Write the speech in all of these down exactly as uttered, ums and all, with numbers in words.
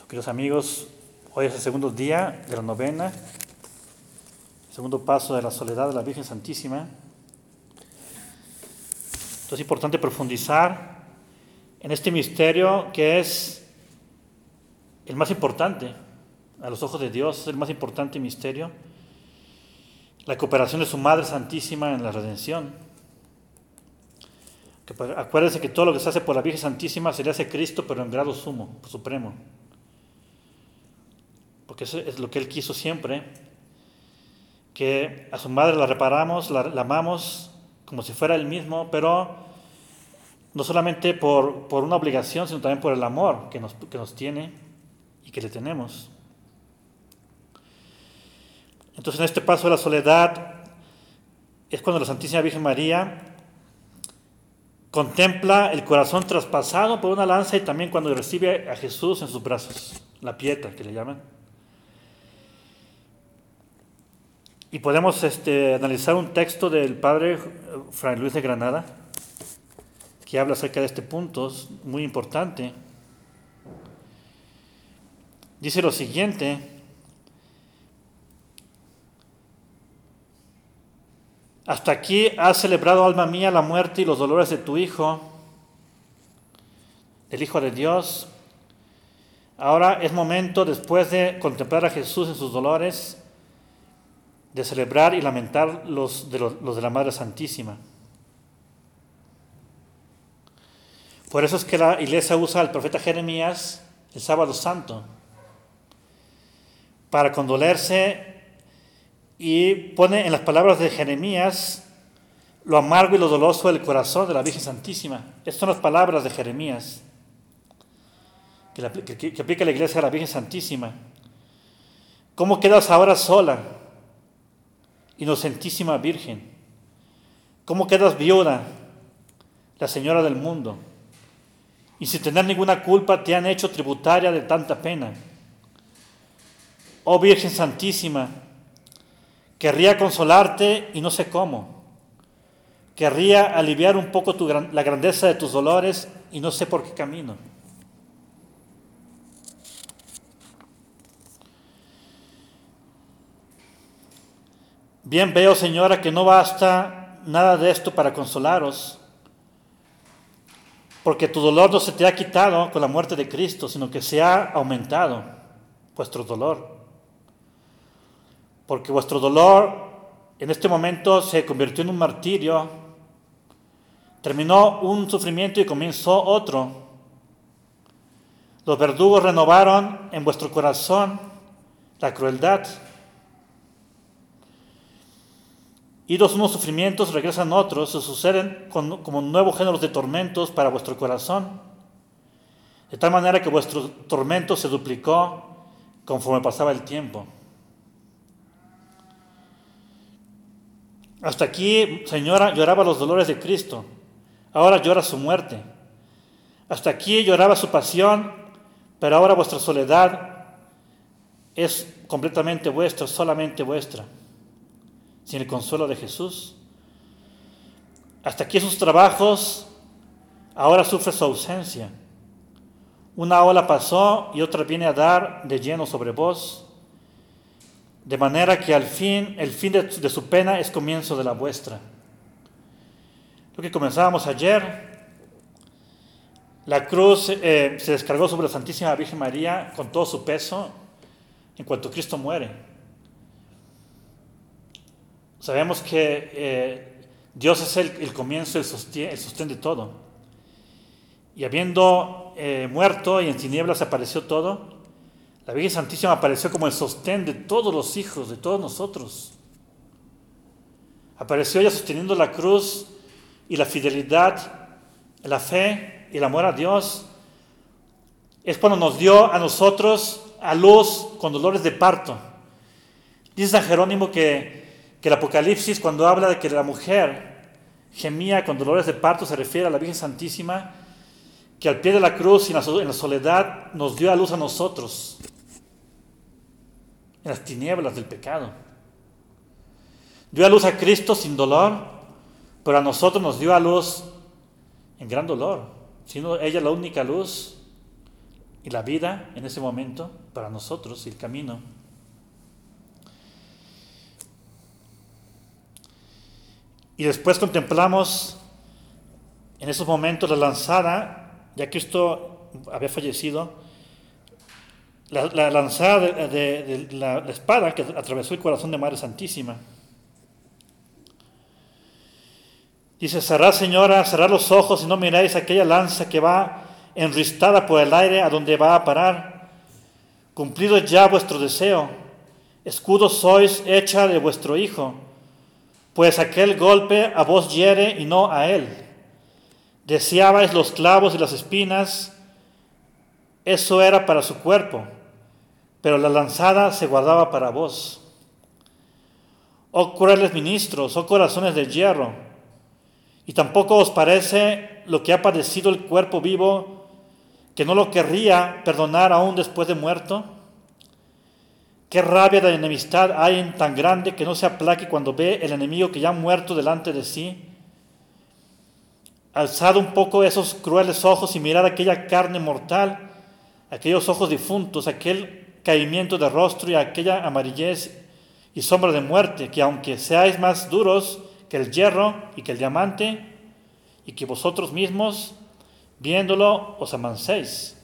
Queridos amigos, hoy es el segundo día de la novena, el segundo paso de la soledad de la Virgen Santísima. Entonces es importante profundizar en este misterio que es el más importante a los ojos de Dios, es el más importante misterio, la cooperación de su Madre Santísima en la redención. Que, acuérdense que todo lo que se hace por la Virgen Santísima se le hace Cristo, pero en grado sumo, supremo. Porque eso es lo que Él quiso siempre, que a su Madre la reparamos, la, la amamos como si fuera Él mismo, pero no solamente por, por una obligación, sino también por el amor que nos, que nos tiene y que le tenemos. Entonces en este paso de la soledad es cuando la Santísima Virgen María contempla el corazón traspasado por una lanza y también cuando recibe a Jesús en sus brazos, la pieta que le llaman. Y podemos este, analizar un texto del padre Fray Luis de Granada que habla acerca de este punto, es muy importante. Dice lo siguiente: hasta aquí has celebrado, alma mía, la muerte y los dolores de tu Hijo, el Hijo de Dios. Ahora es momento, después de contemplar a Jesús en sus dolores, de celebrar y lamentar los de, los, los de la Madre Santísima. Por eso es que la Iglesia usa al profeta Jeremías el Sábado Santo, para condolerse, y pone en las palabras de Jeremías lo amargo y lo doloroso del corazón de la Virgen Santísima. Estas son las palabras de Jeremías que, la, que, que aplica la Iglesia a la Virgen Santísima. ¿Cómo quedas ahora sola, inocentísima Virgen? ¿Cómo quedas viuda, la Señora del mundo? Y sin tener ninguna culpa te han hecho tributaria de tanta pena. Oh Virgen Santísima, querría consolarte y no sé cómo. Querría aliviar un poco tu, la grandeza de tus dolores y no sé por qué camino. Bien veo, Señora, que no basta nada de esto para consolaros, porque tu dolor no se te ha quitado con la muerte de Cristo, sino que se ha aumentado vuestro dolor. Porque vuestro dolor en este momento se convirtió en un martirio, terminó un sufrimiento y comenzó otro. Los verdugos renovaron en vuestro corazón la crueldad. Idos unos sufrimientos, regresan otros, se suceden con, como nuevos géneros de tormentos para vuestro corazón, de tal manera que vuestro tormento se duplicó conforme pasaba el tiempo. Hasta aquí, Señora, lloraba los dolores de Cristo, ahora llora su muerte. Hasta aquí lloraba su pasión, pero ahora vuestra soledad es completamente vuestra, solamente vuestra, sin el consuelo de Jesús. Hasta aquí sus trabajos, ahora sufre su ausencia. Una ola pasó y otra viene a dar de lleno sobre vos, de manera que al fin, el fin de, de su pena es comienzo de la vuestra. Lo que comenzábamos ayer, la cruz eh, se descargó sobre la Santísima Virgen María con todo su peso en cuanto Cristo muere. Sabemos que eh, Dios es el, el comienzo, el sostén, el sostén de todo. Y habiendo eh, muerto y en tinieblas apareció todo, la Virgen Santísima apareció como el sostén de todos los hijos, de todos nosotros. Apareció ella sosteniendo la cruz y la fidelidad, la fe y el amor a Dios. Es cuando nos dio a nosotros a luz con dolores de parto. Dice San Jerónimo que que el Apocalipsis, cuando habla de que la mujer gemía con dolores de parto, se refiere a la Virgen Santísima, que al pie de la cruz y en la soledad nos dio a luz a nosotros, en las tinieblas del pecado. Dio a luz a Cristo sin dolor, pero a nosotros nos dio a luz en gran dolor, siendo ella la única luz, y la vida en ese momento para nosotros y el camino. Y después contemplamos en esos momentos la lanzada, ya que Cristo había fallecido, la, la lanzada de, de, de la, la espada que atravesó el corazón de Madre Santísima. Dice, cerrad, Señora, cerrad los ojos y no miráis aquella lanza que va enristada por el aire a donde va a parar. Cumplido ya vuestro deseo, escudo sois hecha de vuestro Hijo, pues aquel golpe a vos hiere y no a él. Deseabais los clavos y las espinas, eso era para su cuerpo, pero la lanzada se guardaba para vos. Oh crueles ministros, oh corazones de hierro, y tampoco os parece lo que ha padecido el cuerpo vivo, que no lo querría perdonar aún después de muerto. Qué rabia de enemistad hay en tan grande que no se aplaque cuando ve el enemigo que ya ha muerto delante de sí. Alzad un poco esos crueles ojos y mirad aquella carne mortal, aquellos ojos difuntos, aquel caimiento de rostro y aquella amarillez y sombra de muerte, que aunque seáis más duros que el hierro y que el diamante, y que vosotros mismos, viéndolo, os amancéis.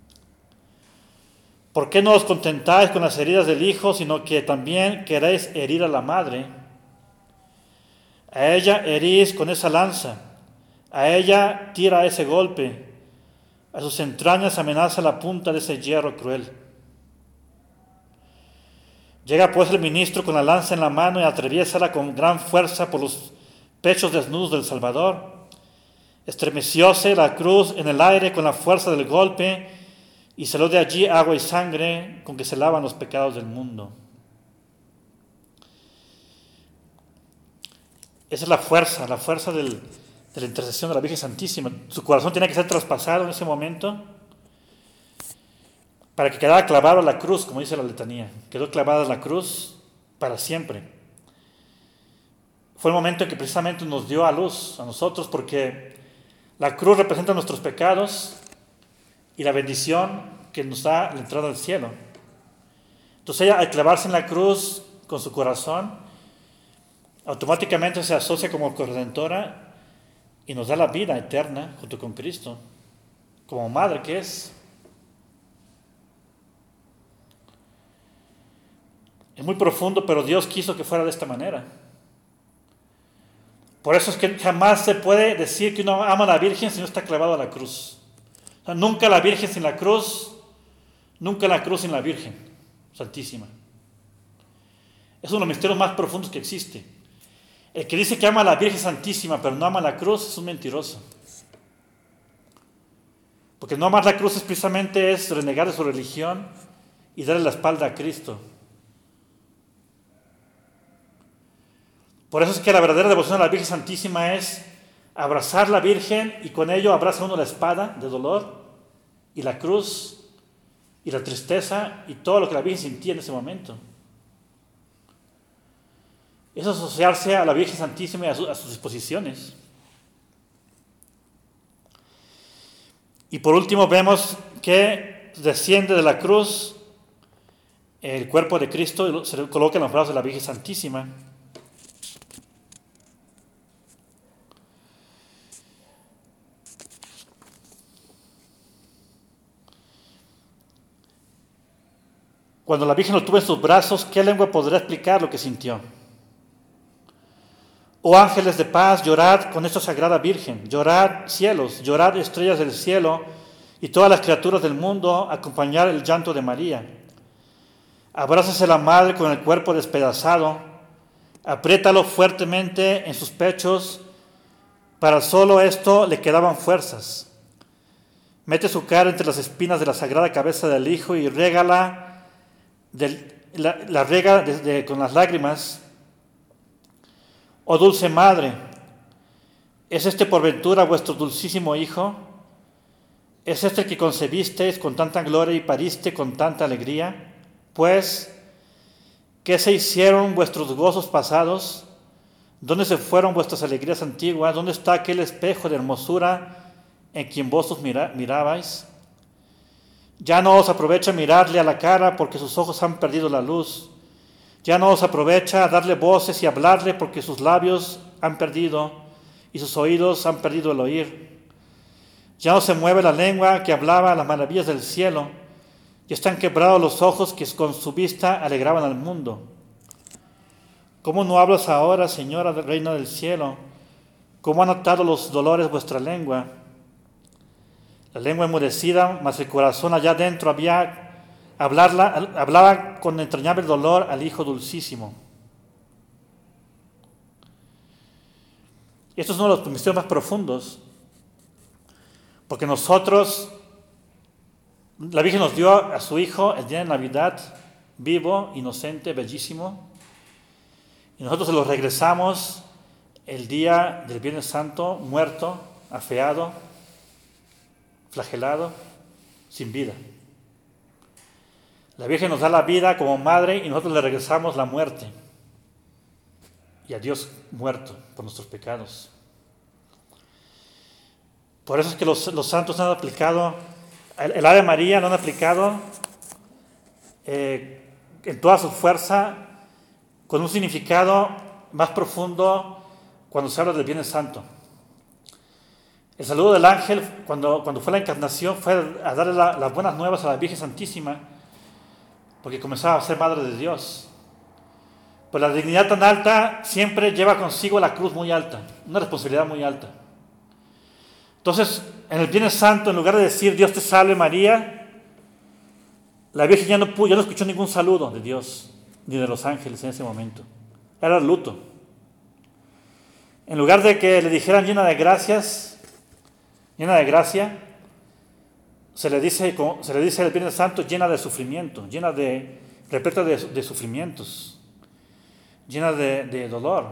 ¿Por qué no os contentáis con las heridas del Hijo, sino que también queréis herir a la Madre? A ella herís con esa lanza, a ella tira ese golpe, a sus entrañas amenaza la punta de ese hierro cruel. Llega pues el ministro con la lanza en la mano y atraviésala con gran fuerza por los pechos desnudos del Salvador. Estremecióse la cruz en el aire con la fuerza del golpe y salió de allí agua y sangre con que se lavan los pecados del mundo. Esa es la fuerza, la fuerza del, de la intercesión de la Virgen Santísima. Su corazón tenía que ser traspasado en ese momento para que quedara clavado a la cruz, como dice la letanía. Quedó clavada a la cruz para siempre. Fue el momento en que precisamente nos dio a luz a nosotros, porque la cruz representa nuestros pecados y la bendición que nos da la entrada al cielo. Entonces ella, al clavarse en la cruz con su corazón, automáticamente se asocia como corredentora y nos da la vida eterna junto con Cristo, como madre que es. Es muy profundo, pero Dios quiso que fuera de esta manera. Por eso es que jamás se puede decir que uno ama a la Virgen si no está clavado a la cruz. O sea, nunca la Virgen sin la cruz, nunca la cruz sin la Virgen Santísima. Es uno de los misterios más profundos que existe. El que dice que ama a la Virgen Santísima pero no ama la cruz es un mentiroso. Porque no amar la cruz es precisamente es renegar de su religión y darle la espalda a Cristo. Por eso es que la verdadera devoción a la Virgen Santísima es abrazar a la Virgen y con ello abraza uno la espada de dolor y la cruz y la tristeza y todo lo que la Virgen sentía en ese momento. Es asociarse a la Virgen Santísima y a, su, a sus disposiciones. Y por último vemos que desciende de la cruz el cuerpo de Cristo y se le coloca en los brazos de la Virgen Santísima. Cuando la Virgen lo tuvo en sus brazos, ¿qué lengua podrá explicar lo que sintió? Oh ángeles de paz, llorad con esta sagrada Virgen, llorad cielos, llorad estrellas del cielo y todas las criaturas del mundo, acompañad el llanto de María. Abrázase la madre con el cuerpo despedazado, apriétalo fuertemente en sus pechos, para solo esto le quedaban fuerzas. Mete su cara entre las espinas de la sagrada cabeza del Hijo y régala, de, la, la rega de, de, con las lágrimas. Oh dulce madre, ¿es este por ventura vuestro dulcísimo Hijo? ¿Es este el que concebisteis con tanta gloria y pariste con tanta alegría? Pues, ¿qué se hicieron vuestros gozos pasados? ¿Dónde se fueron vuestras alegrías antiguas? ¿Dónde está aquel espejo de hermosura en quien vos os mira, mirabais? Ya no os aprovecha mirarle a la cara porque sus ojos han perdido la luz. Ya no os aprovecha darle voces y hablarle porque sus labios han perdido y sus oídos han perdido el oír. Ya no se mueve la lengua que hablaba las maravillas del cielo. Ya están quebrados los ojos que con su vista alegraban al mundo. ¿Cómo no hablas ahora, Señora, Reina del cielo? ¿Cómo han atado los dolores vuestra lengua? La lengua enmudecida, mas el corazón allá adentro había hablarla, hablaba con entrañable dolor al Hijo dulcísimo. Y esto es uno de los misterios más profundos, porque nosotros, la Virgen nos dio a su Hijo el día de Navidad, vivo, inocente, bellísimo, y nosotros se lo regresamos el día del Viernes Santo, muerto, afeado, flagelado, sin vida. La Virgen nos da la vida como madre y nosotros le regresamos la muerte. Y a Dios muerto por nuestros pecados. Por eso es que los, los santos han aplicado, el, el Ave María lo han aplicado eh, en toda su fuerza, con un significado más profundo cuando se habla del Viernes Santo. El saludo del ángel, cuando, cuando fue la encarnación, fue a darle la, las buenas nuevas a la Virgen Santísima, porque comenzaba a ser Madre de Dios. Pues la dignidad tan alta siempre lleva consigo la cruz muy alta, una responsabilidad muy alta. Entonces, en el Viernes Santo, en lugar de decir Dios te salve María, la Virgen ya no, pudo, ya no escuchó ningún saludo de Dios, ni de los ángeles en ese momento. Era el luto. En lugar de que le dijeran llena de gracias, llena de gracia, se le dice, se le dice el Viernes Santo llena de sufrimiento, llena de, repleta de, de sufrimientos, llena de, de dolor.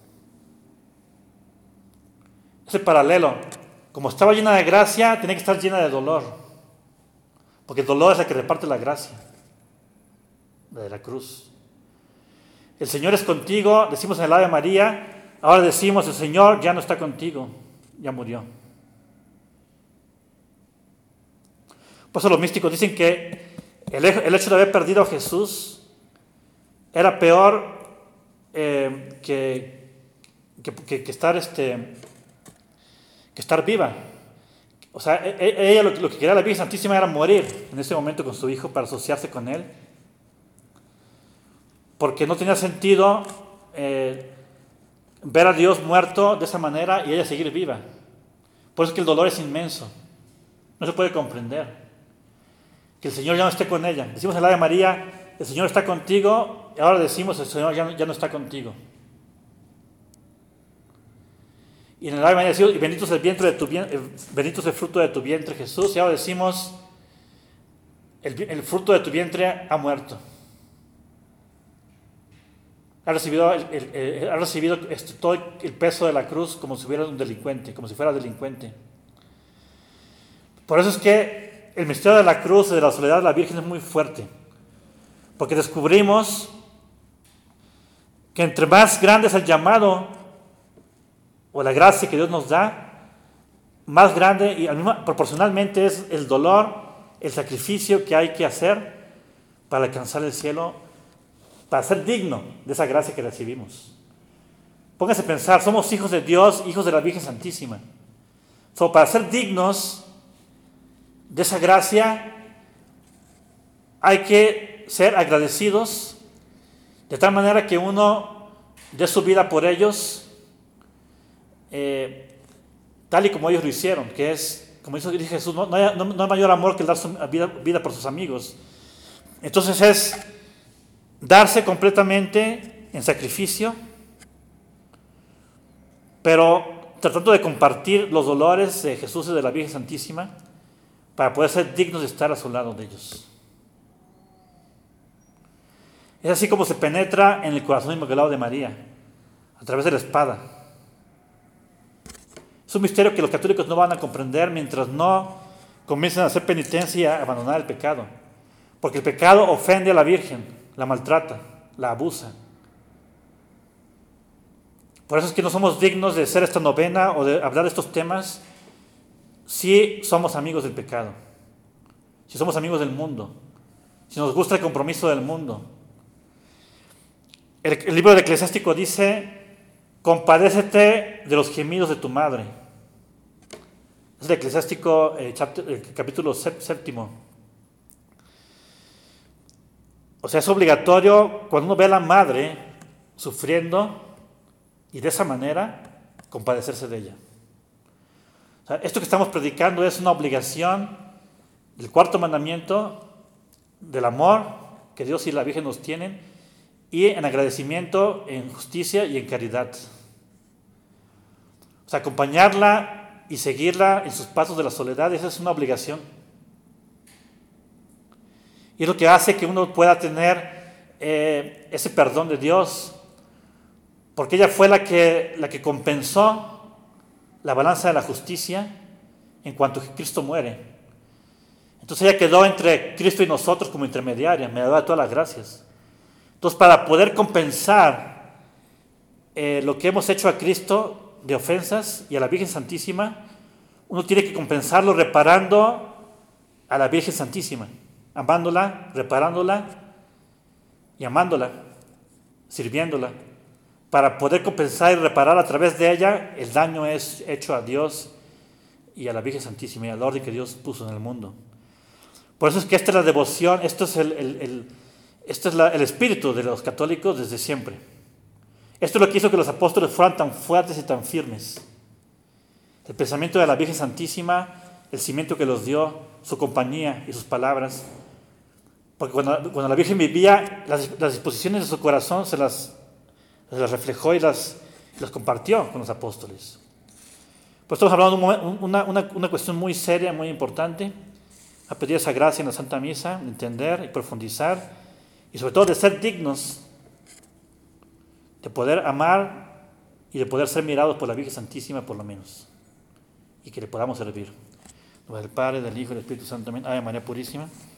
Ese paralelo, como estaba llena de gracia, tenía que estar llena de dolor, porque el dolor es el que reparte la gracia, la de la cruz. El Señor es contigo, decimos en el Ave María, ahora decimos el Señor ya no está contigo, ya murió. Por eso los místicos dicen que el, el hecho de haber perdido a Jesús era peor eh, que, que, que, que, estar, este, que estar viva. O sea, ella lo, lo que quería la Virgen Santísima era morir en ese momento con su hijo para asociarse con él, porque no tenía sentido eh, ver a Dios muerto de esa manera y ella seguir viva. Por eso es que el dolor es inmenso, no se puede comprender. Que el Señor ya no esté con ella. Decimos en el Ave María, el Señor está contigo, y ahora decimos, el Señor ya no, ya no está contigo. Y en el Ave María decimos, y bendito es el vientre de tu vientre, bendito es el fruto de tu vientre, Jesús, y ahora decimos, el, el fruto de tu vientre ha muerto. Ha recibido, el, el, el, ha recibido este, todo el peso de la cruz como si fuera un delincuente, como si fuera delincuente. Por eso es que el misterio de la cruz y de la soledad de la Virgen es muy fuerte, porque descubrimos que entre más grande es el llamado o la gracia que Dios nos da, más grande y al mismo, proporcionalmente es el dolor, el sacrificio que hay que hacer para alcanzar el cielo, para ser digno de esa gracia que recibimos. Pónganse a pensar, somos hijos de Dios, hijos de la Virgen Santísima. So, para ser dignos de esa gracia hay que ser agradecidos de tal manera que uno dé su vida por ellos eh, tal y como ellos lo hicieron, que es, como dice Jesús, no, no, hay, no, no hay mayor amor que el dar su vida, vida por sus amigos. Entonces es darse completamente en sacrificio, pero tratando de compartir los dolores de Jesús y de la Virgen Santísima para poder ser dignos de estar a su lado de ellos. Es así como se penetra en el corazón inmaculado de María, a través de la espada. Es un misterio que los católicos no van a comprender mientras no comiencen a hacer penitencia y a abandonar el pecado. Porque el pecado ofende a la Virgen, la maltrata, la abusa. Por eso es que no somos dignos de hacer esta novena o de hablar de estos temas si somos amigos del pecado. si somos amigos del mundo, si nos gusta el compromiso del mundo. El, el libro del Eclesiástico dice, compadécete de los gemidos de tu madre. Es el Eclesiástico, eh, chapter, el capítulo séptimo. O sea, es obligatorio cuando uno ve a la madre sufriendo y de esa manera compadecerse de ella. O sea, esto que estamos predicando es una obligación del cuarto mandamiento del amor que Dios y la Virgen nos tienen y en agradecimiento, en justicia y en caridad. O sea, acompañarla y seguirla en sus pasos de la soledad, esa es una obligación. Y es lo que hace que uno pueda tener eh, ese perdón de Dios, porque ella fue la que, la que compensó la balanza de la justicia en cuanto que Cristo muere. Entonces ella quedó entre Cristo y nosotros como intermediaria, me da todas las gracias. Entonces, para poder compensar eh, lo que hemos hecho a Cristo de ofensas y a la Virgen Santísima, uno tiene que compensarlo reparando a la Virgen Santísima, amándola, reparándola y amándola, sirviéndola, para poder compensar y reparar a través de ella el daño es hecho a Dios y a la Virgen Santísima y al orden que Dios puso en el mundo. Por eso es que esta es la devoción, esto es el, el, el, esto es la, el espíritu de los católicos desde siempre. Esto es lo que hizo que los apóstoles fueran tan fuertes y tan firmes. El pensamiento de la Virgen Santísima, el cimiento que los dio, su compañía y sus palabras. Porque cuando, cuando la Virgen vivía, las, las disposiciones de su corazón se las, se las reflejó y las, las compartió con los apóstoles. Pues estamos hablando de un, una, una, una cuestión muy seria, muy importante. A pedir esa gracia en la Santa Misa, entender y profundizar, y sobre todo de ser dignos, de poder amar y de poder ser mirados por la Virgen Santísima por lo menos, y que le podamos servir. En nombre del Padre, del Hijo y del Espíritu Santo. Amén. Ave María Purísima.